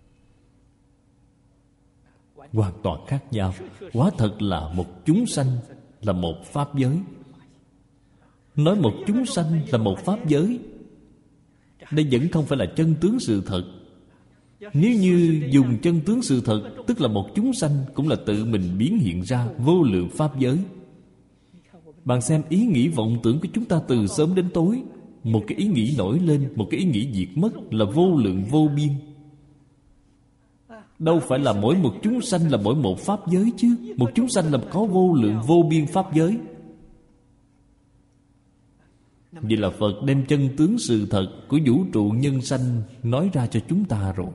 Hoàn toàn khác nhau. Quả thật là một chúng sanh, là một pháp giới. Nói một chúng sanh là một pháp giới, đây vẫn không phải là chân tướng sự thật. Nếu như dùng chân tướng sự thật, tức là một chúng sanh cũng là tự mình biến hiện ra vô lượng pháp giới. Bạn xem ý nghĩ vọng tưởng của chúng ta từ sớm đến tối, một cái ý nghĩ nổi lên, một cái ý nghĩ diệt mất là vô lượng vô biên. Đâu phải là mỗi một chúng sanh là mỗi một pháp giới chứ. Một chúng sanh là có vô lượng vô biên pháp giới. Vậy là Phật đem chân tướng sự thật của vũ trụ nhân sanh nói ra cho chúng ta rồi.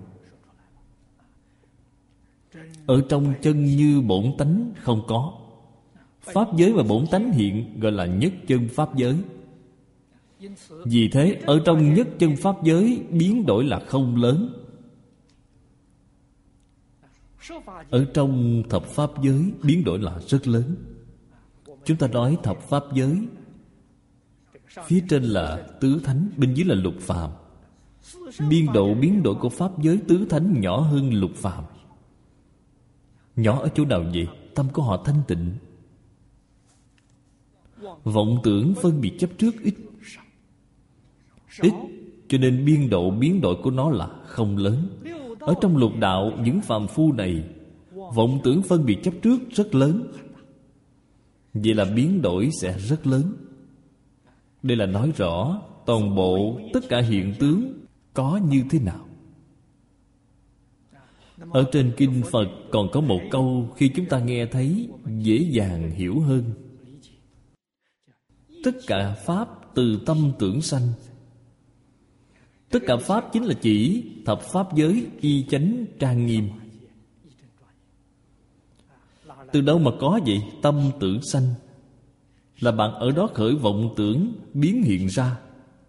Ở trong chân như bổn tánh không có. Pháp giới và bổn tánh hiện gọi là nhất chân pháp giới. Vì thế ở trong nhất chân pháp giới biến đổi là không lớn. Ở trong thập pháp giới biến đổi là rất lớn. Chúng ta nói thập pháp giới, phía trên là tứ thánh, bên dưới là lục phàm. Biên độ biến đổi của pháp giới tứ thánh nhỏ hơn lục phàm. Nhỏ ở chỗ nào vậy? Tâm của họ thanh tịnh. Vọng tưởng phân biệt chấp trước ít. Ít cho nên biên độ biến đổi của nó là không lớn. Ở trong lục đạo, những phàm phu này vọng tưởng phân biệt chấp trước rất lớn. Vậy là biến đổi sẽ rất lớn. Đây là nói rõ toàn bộ tất cả hiện tướng có như thế nào. Ở trên kinh Phật còn có một câu khi chúng ta nghe thấy dễ dàng hiểu hơn. Tất cả pháp từ tâm tưởng sanh. Tất cả pháp chính là chỉ thập pháp giới y chánh trang nghiêm. Từ đâu mà có vậy? Tâm tưởng sanh là bạn ở đó khởi vọng tưởng biến hiện ra,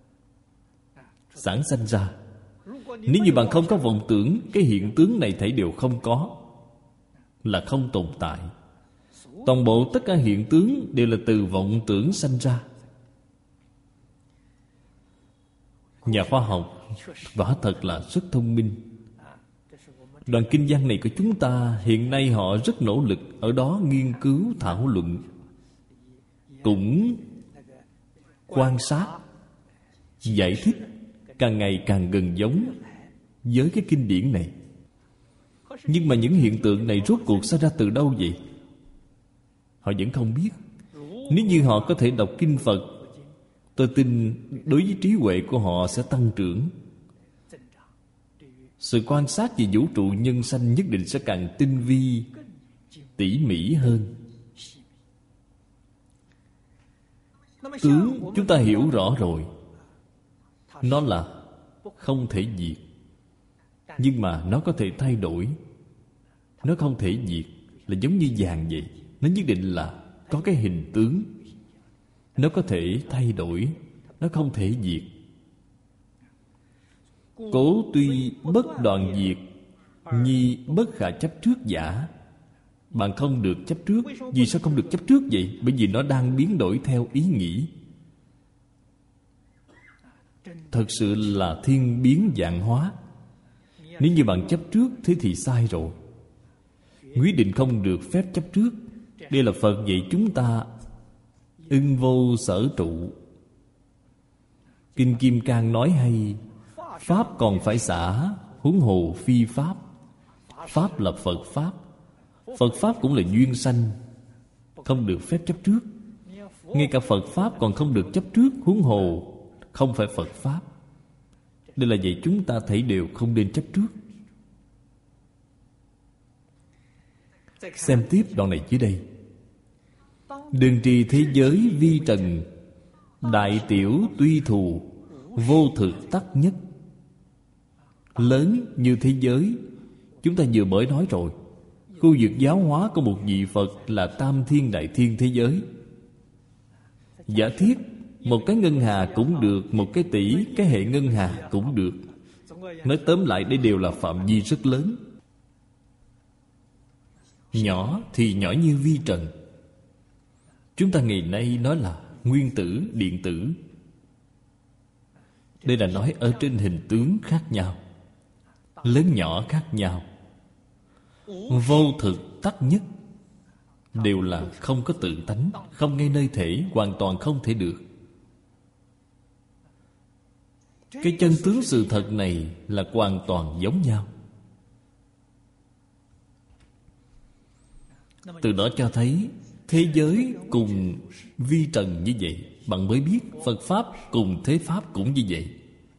sản sanh ra. Nếu như bạn không có vọng tưởng, cái hiện tướng này thảy đều không có, là không tồn tại. Toàn bộ tất cả hiện tướng đều là từ vọng tưởng sanh ra. Nhà khoa học quả thật là rất thông minh. Đoạn kinh văn này của chúng ta hiện nay họ rất nỗ lực ở đó nghiên cứu thảo luận, cũng quan sát, giải thích, càng ngày càng gần giống với cái kinh điển này. Nhưng mà những hiện tượng này rốt cuộc xảy ra từ đâu vậy? Họ vẫn không biết. Nếu như họ có thể đọc kinh Phật, tôi tin đối với trí huệ của họ sẽ tăng trưởng. Sự quan sát về vũ trụ nhân sanh nhất định sẽ càng tinh vi, tỉ mỉ hơn. Tướng chúng ta hiểu rõ rồi, nó là không thể diệt. Nhưng mà nó có thể thay đổi. Nó không thể diệt là giống như vàng vậy. Nó nhất định là có cái hình tướng. Nó có thể thay đổi, nó không thể diệt. Cố tuy bất đoạn diệt, nhi bất khả chấp trước giả. Bạn không được chấp trước. Vì sao không được chấp trước vậy? Bởi vì nó đang biến đổi theo ý nghĩ. Thật sự là thiên biến vạn hóa. Nếu như bạn chấp trước, thế thì sai rồi. Quyết định không được phép chấp trước. Đây là Phật dạy chúng ta ưng vô sở trụ. Kinh Kim Cang nói hay: pháp còn phải xả, huống hồ phi pháp. Pháp là Phật Pháp. Phật Pháp cũng là duyên sanh, không được phép chấp trước. Ngay cả Phật Pháp còn không được chấp trước, huống hồ không phải Phật Pháp. Đây là vậy chúng ta thấy đều không nên chấp trước. Xem tiếp đoạn này dưới đây. Đừng trì thế giới vi trần, đại tiểu tuy thù, vô thực tắc nhất. Lớn như thế giới, chúng ta vừa mới nói rồi. Khu vực giáo hóa của một vị Phật là tam thiên đại thiên thế giới. Giả thiết một cái ngân hà cũng được, một cái tỷ cái hệ ngân hà cũng được. Nói tóm lại đây đều là phạm vi rất lớn. Nhỏ thì nhỏ như vi trần. Chúng ta ngày nay nói là nguyên tử, điện tử. Đây là nói ở trên hình tướng khác nhau, lớn nhỏ khác nhau. Vô thực tắc nhất, đều là không có tự tánh, không ngay nơi thể, hoàn toàn không thể được. Cái chân tướng sự thật này là hoàn toàn giống nhau. Từ đó cho thấy thế giới cùng vi trần như vậy. Bạn mới biết Phật Pháp cùng thế Pháp cũng như vậy.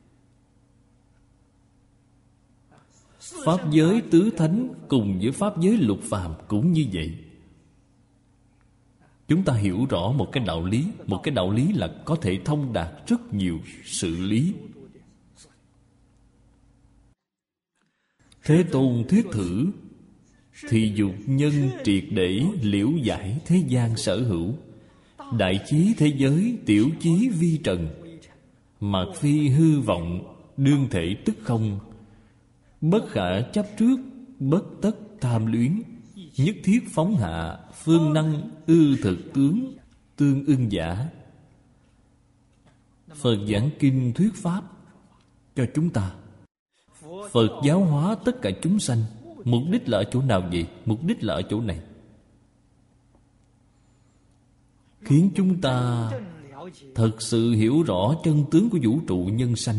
Pháp giới tứ thánh cùng với Pháp giới lục phàm cũng như vậy. Chúng ta hiểu rõ một cái đạo lý. Một cái đạo lý là có thể thông đạt rất nhiều sự lý. Thế Tôn thuyết thử: thì dục nhân triệt để liễu giải thế gian sở hữu, đại chí thế giới, tiểu chí vi trần, mạt phi hư vọng, đương thể tức không, bất khả chấp trước, bất tất tham luyến, nhất thiết phóng hạ, phương năng ư thực tướng, tương ưng giả. Phật giảng kinh thuyết pháp cho chúng ta. Phật giáo hóa tất cả chúng sanh. Mục đích là ở chỗ nào vậy? Mục đích là ở chỗ này, khiến chúng ta thật sự hiểu rõ chân tướng của vũ trụ nhân sanh.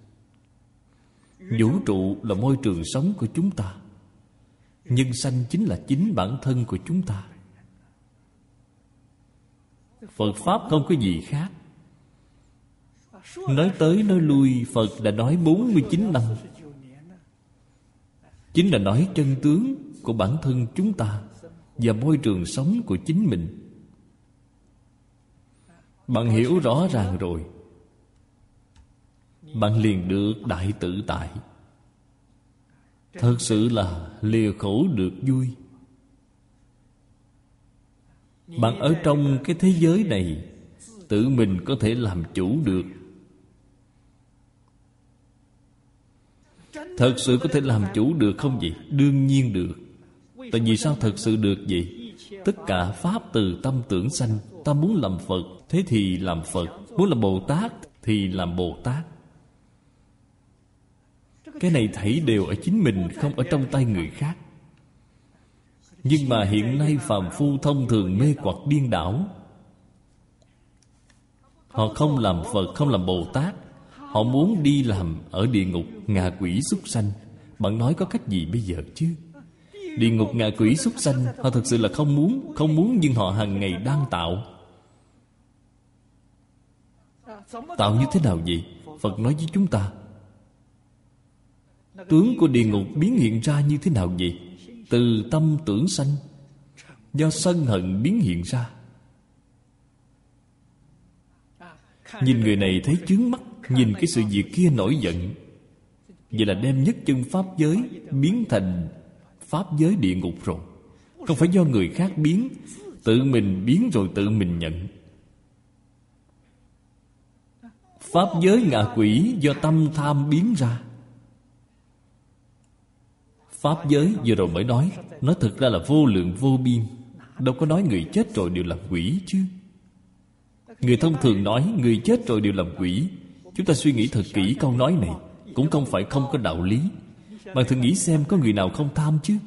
Vũ trụ là môi trường sống của chúng ta. Nhân sanh chính là chính bản thân của chúng ta. Phật Pháp không có gì khác. Nói tới nói lui, Phật đã nói bốn mươi chín năm. Chính là nói chân tướng của bản thân chúng ta và môi trường sống của chính mình. Bạn hiểu rõ ràng rồi, bạn liền được đại tự tại. Thật sự là lìa khổ được vui. Bạn ở trong cái thế giới này, tự mình có thể làm chủ được. Thật sự có thể làm chủ được không vậy? Đương nhiên được. Tại vì sao thật sự được vậy? Tất cả Pháp từ tâm tưởng sanh. Ta muốn làm Phật, thế thì làm Phật. Muốn làm Bồ Tát thì làm Bồ Tát. Cái này thảy đều ở chính mình, không ở trong tay người khác. Nhưng mà hiện nay phàm phu thông thường mê hoặc điên đảo. Họ không làm Phật, không làm Bồ Tát. Họ muốn đi làm ở địa ngục, ngạ quỷ súc sanh. Bạn nói có cách gì bây giờ chứ? Địa ngục ngạ quỷ súc sanh, họ thực sự là không muốn. Không muốn nhưng họ hàng ngày đang tạo. Tạo như thế nào vậy? Phật nói với chúng ta. Tướng của địa ngục biến hiện ra như thế nào vậy? Từ tâm tưởng sanh, do sân hận biến hiện ra. Nhìn người này thấy chướng mắt, nhìn cái sự việc kia nổi giận. Vậy là đem nhất chân Pháp giới biến thành Pháp giới địa ngục rồi. Không phải do người khác biến, tự mình biến rồi tự mình nhận. Pháp giới ngạ quỷ do tâm tham biến ra. Pháp giới vừa rồi mới nói, nói thực ra là vô lượng vô biên. Đâu có nói người chết rồi đều làm quỷ chứ. Người thông thường nói người chết rồi đều làm quỷ. Chúng ta suy nghĩ thật kỹ câu nói này, cũng không phải không có đạo lý. Bạn thử nghĩ xem có người nào không tham chứ?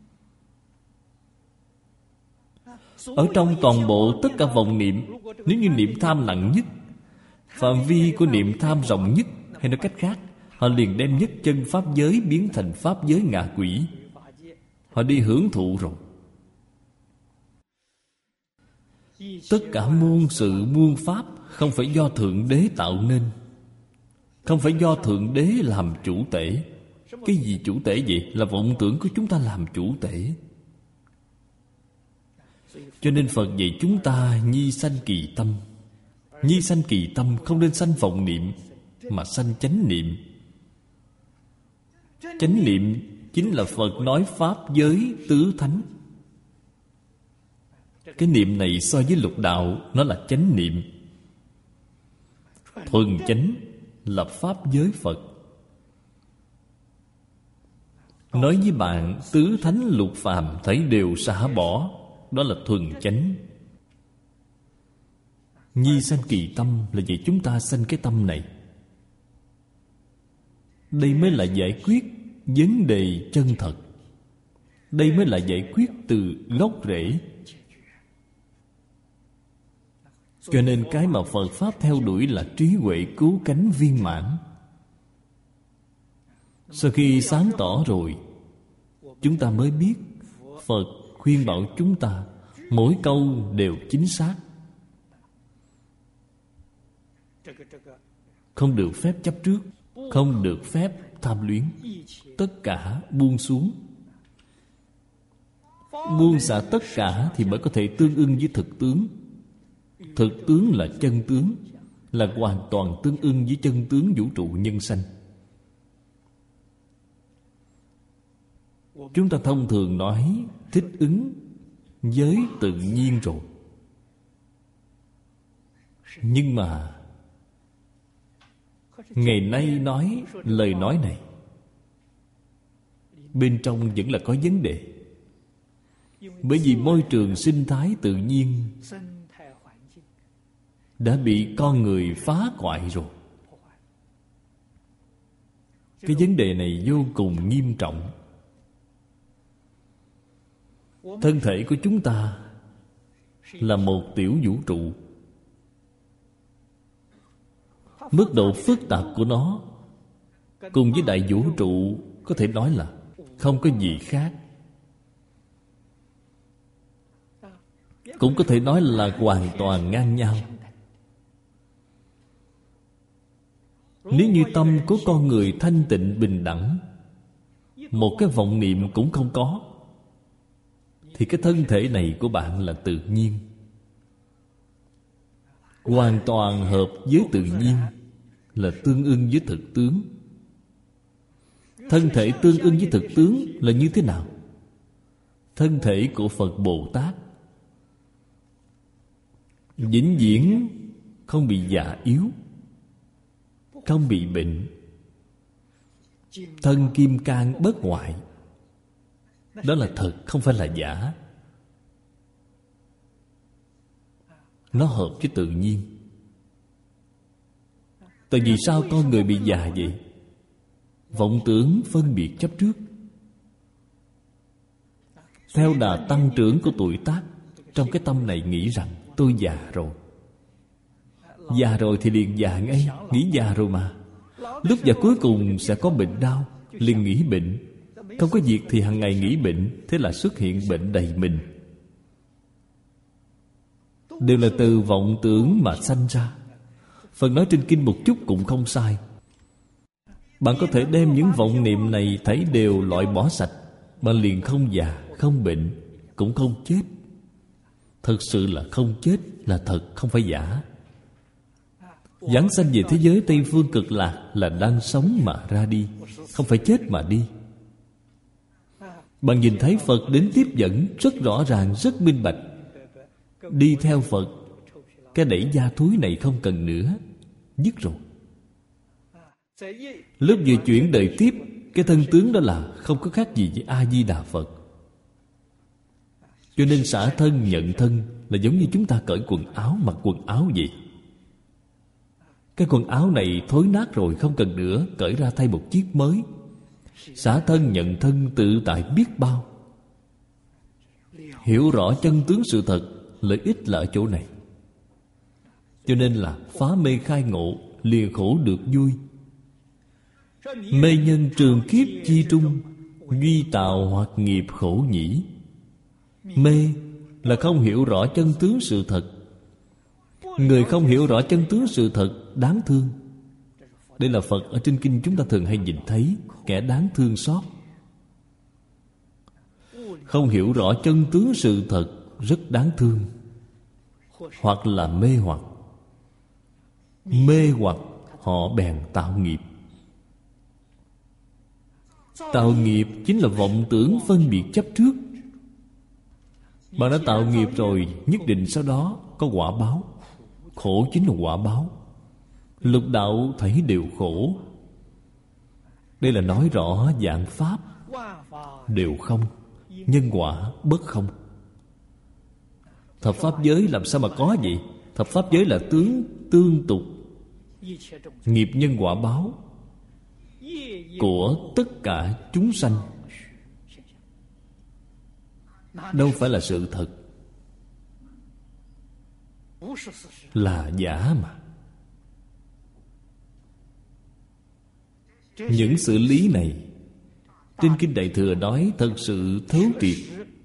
Ở trong toàn bộ tất cả vọng niệm, nếu như niệm tham nặng nhất, phạm vi của niệm tham rộng nhất, hay nói cách khác, họ liền đem nhất chân Pháp giới biến thành Pháp giới ngạ quỷ. Họ đi hưởng thụ rồi. Tất cả muôn sự muôn pháp không phải do Thượng Đế tạo nên, không phải do Thượng Đế làm chủ tể. Cái gì chủ tể vậy? Là vọng tưởng của chúng ta làm chủ tể. Cho nên Phật dạy chúng ta nhi sanh kỳ tâm. Nhi sanh kỳ tâm không nên sanh vọng niệm, mà sanh chánh niệm. Chánh niệm chính là Phật nói Pháp giới tứ thánh. Cái niệm này so với lục đạo, nó là chánh niệm. Thuần chánh là Pháp giới Phật. Nói với bạn tứ thánh lục phàm thấy đều xả bỏ, đó là thuần chánh. Nhi sanh kỳ tâm là vậy, chúng ta sanh cái tâm này. Đây mới là giải quyết vấn đề chân thật. Đây mới là giải quyết từ gốc rễ. Cho nên cái mà Phật Pháp theo đuổi là trí huệ cứu cánh viên mãn. Sau khi sáng tỏ rồi, chúng ta mới biết Phật khuyên bảo chúng ta mỗi câu đều chính xác. Không được phép chấp trước, không được phép tham luyến. Tất cả buông xuống. Buông xả tất cả thì mới có thể tương ưng với thực tướng. Thực tướng là chân tướng, là hoàn toàn tương ưng với chân tướng vũ trụ nhân sanh. Chúng ta thông thường nói thích ứng với tự nhiên rồi. Nhưng mà ngày nay nói lời nói này bên trong vẫn là có vấn đề. Bởi vì môi trường sinh thái tự nhiên đã bị con người phá hoại rồi. Cái vấn đề này vô cùng nghiêm trọng. Thân thể của chúng ta là một tiểu vũ trụ. Mức độ phức tạp của nó cùng với đại vũ trụ có thể nói là không có gì khác. Cũng có thể nói là hoàn toàn ngang nhau. Nếu như tâm của con người thanh tịnh bình đẳng, một cái vọng niệm cũng không có, thì cái thân thể này của bạn là tự nhiên, hoàn toàn hợp với tự nhiên, là tương ưng với thực tướng. Thân thể tương ưng với thực tướng là như thế nào? Thân thể của Phật Bồ Tát vĩnh viễn không bị già yếu, không bị bệnh, thân kim cang bất hoại. Đó là thật, không phải là giả. Nó hợp với tự nhiên. Tại vì sao con người bị già vậy? Vọng tưởng phân biệt chấp trước. Theo đà tăng trưởng của tuổi tác, trong cái tâm này nghĩ rằng tôi già rồi. Già rồi thì liền già ngay, nghĩ già rồi mà. Lúc già cuối cùng sẽ có bệnh đau, liền nghĩ bệnh. Không có việc thì hàng ngày nghĩ bệnh, thế là xuất hiện bệnh đầy mình. Đều là từ vọng tưởng mà sanh ra. Phần nói trên kinh một chút cũng không sai. Bạn có thể đem những vọng niệm này thấy đều loại bỏ sạch, bạn liền không già, không bệnh, cũng không chết. Thật sự là không chết, là thật, không phải giả. Giảng sanh về thế giới Tây Phương Cực Lạc là đang sống mà ra đi, không phải chết mà đi. Bạn nhìn thấy Phật đến tiếp dẫn rất rõ ràng, rất minh bạch. Đi theo Phật, cái đẩy da thúi này không cần nữa, dứt rồi. Lúc vừa chuyển đời tiếp, cái thân tướng đó là không có khác gì với A-di-đà Phật. Cho nên xả thân nhận thân là giống như chúng ta cởi quần áo, mặc quần áo vậy. Cái quần áo này thối nát rồi, không cần nữa, cởi ra thay một chiếc mới. Xả thân nhận thân tự tại biết bao. Hiểu rõ chân tướng sự thật, lợi ích là ở chỗ này. Cho nên là phá mê khai ngộ, lìa khổ được vui. Mê nhân trường kiếp chi trung, duy tạo hoặc nghiệp khổ nhĩ. Mê là không hiểu rõ chân tướng sự thật. Người không hiểu rõ chân tướng sự thật đáng thương. Đây là Phật ở trên kinh chúng ta thường hay nhìn thấy, kẻ đáng thương xót. Không hiểu rõ chân tướng sự thật rất đáng thương. Hoặc là mê hoặc. Mê hoặc họ bèn tạo nghiệp. Tạo nghiệp chính là vọng tưởng phân biệt chấp trước. Bạn đã tạo nghiệp rồi, nhất định sau đó có quả báo. Khổ chính là quả báo. Lục đạo thấy đều khổ. Đây là nói rõ dạng pháp đều không. Nhân quả bất không. Thập pháp giới làm sao mà có vậy? Thập pháp giới là tướng tương tục, nghiệp nhân quả báo của tất cả chúng sanh, đâu phải là sự thật, là giả mà. Những sự lý này trên Kinh Đại Thừa nói thật sự thấu triệt.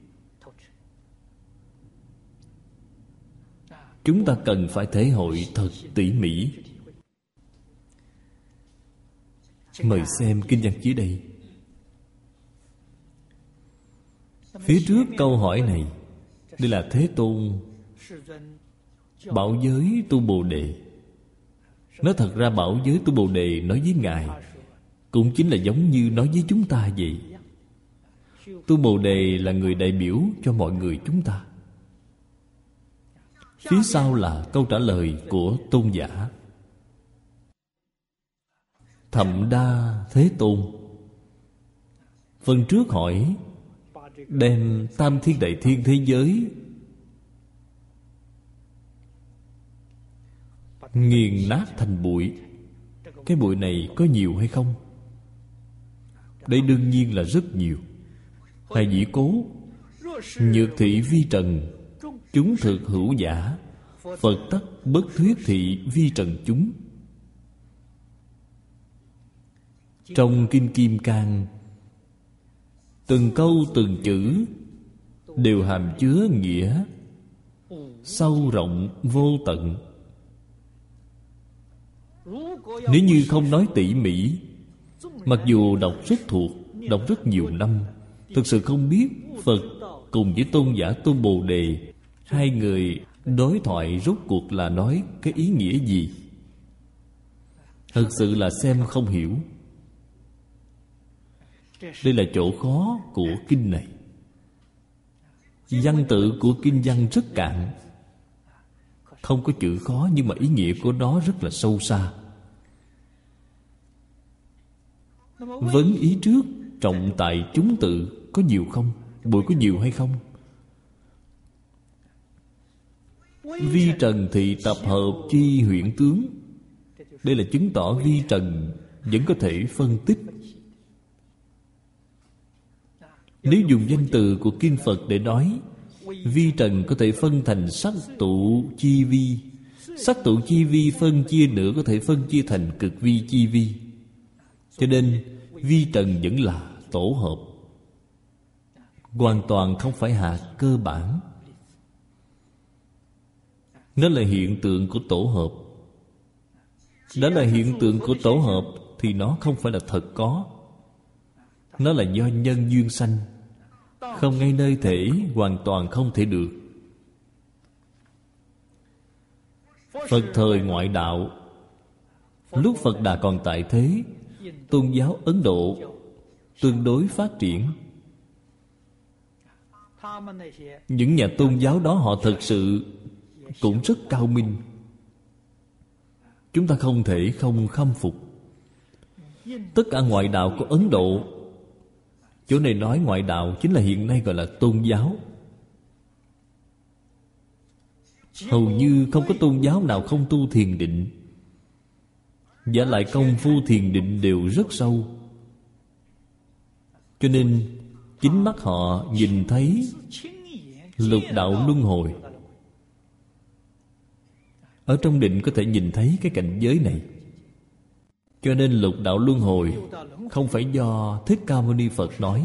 Chúng ta cần phải thể hội thật tỉ mỉ. Mời xem kinh văn dưới đây. Phía trước câu hỏi này, đây là Thế Tôn bảo giới tu Bồ Đề. Nói thật ra bảo giới tu Bồ Đề nói với Ngài cũng chính là giống như nói với chúng ta vậy. Tu Bồ Đề là người đại biểu cho mọi người chúng ta. Phía sau là câu trả lời của tôn giả. Thậm Đa Thế Tôn. Phần trước hỏi đem tam thiên đại thiên thế giới nghiền nát thành bụi. Cái bụi này có nhiều hay không? Đây đương nhiên là rất nhiều. Hay dĩ cố nhược thị vi trần, chúng thực hữu giả, Phật tắc bất thuyết thị vi trần chúng. Trong Kinh Kim Cang, từng câu từng chữ đều hàm chứa nghĩa sâu rộng vô tận. Nếu như không nói tỉ mỉ, mặc dù đọc rất thuộc, đọc rất nhiều năm, thực sự không biết Phật cùng với tôn giả Tu Bồ Đề hai người đối thoại rốt cuộc là nói cái ý nghĩa gì. Thật sự là xem không hiểu. Đây là chỗ khó của kinh này. Văn tự của kinh văn rất cạn, không có chữ khó, nhưng mà ý nghĩa của nó rất là sâu xa. Vấn ý trước trọng tại chúng tự có nhiều không? Bụi có nhiều hay không? Vi trần thị tập hợp chi huyễn tướng. Đây là chứng tỏ vi trần vẫn có thể phân tích. Nếu dùng danh từ của Kinh Phật để nói, vi trần có thể phân thành sắc tụ chi vi. Sắc tụ chi vi phân chia nữa có thể phân chia thành cực vi chi vi. Cho nên vi trần vẫn là tổ hợp, hoàn toàn không phải hạt cơ bản. Nó là hiện tượng của tổ hợp. Đã là hiện tượng của tổ hợp thì nó không phải là thật có. Nó là do nhân duyên sanh, không ngay nơi thể, hoàn toàn không thể được. Phật thời ngoại đạo, lúc Phật Đà còn tại thế, tôn giáo Ấn Độ tương đối phát triển. Những nhà tôn giáo đó họ thật sự cũng rất cao minh. Chúng ta không thể không khâm phục. Tất cả ngoại đạo của Ấn Độ, chỗ này nói ngoại đạo chính là hiện nay gọi là tôn giáo. Hầu như không có tôn giáo nào không tu thiền định. Giả lại công phu thiền định đều rất sâu. Cho nên chính mắt họ nhìn thấy lục đạo luân hồi. Ở trong định có thể nhìn thấy cái cảnh giới này. Cho nên lục đạo luân hồi không phải do Thích Ca Mâu Ni Phật nói.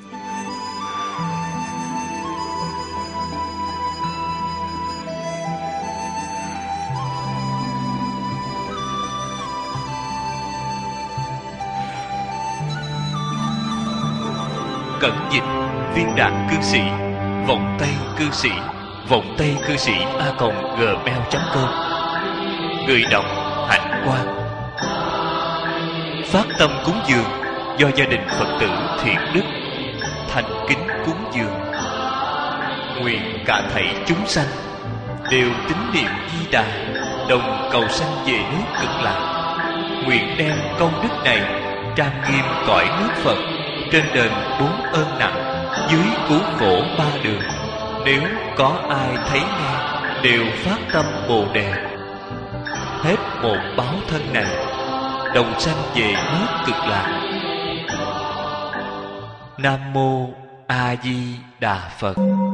Cẩn dịch viên đạt cư sĩ, vọng tay cư sĩ, vọng tay cư sĩ a còng gmail chấm com. Người đọc Hạnh Quang. Phát tâm cúng dường do gia đình Phật tử Thiện Đức thành kính cúng dường. Nguyện cả thảy chúng sanh đều tín niệm Di Đà, đồng cầu sanh về nước Cực Lạc. Nguyện đem công đức này trang nghiêm cõi nước Phật, trên đền bốn ơn nặng, dưới cứu khổ ba đường. Nếu có ai thấy nghe, đều phát tâm Bồ Đề. Hết một báo thân này, đồng sanh về nước Cực Lạc. Nam Mô A Di Đà Phật.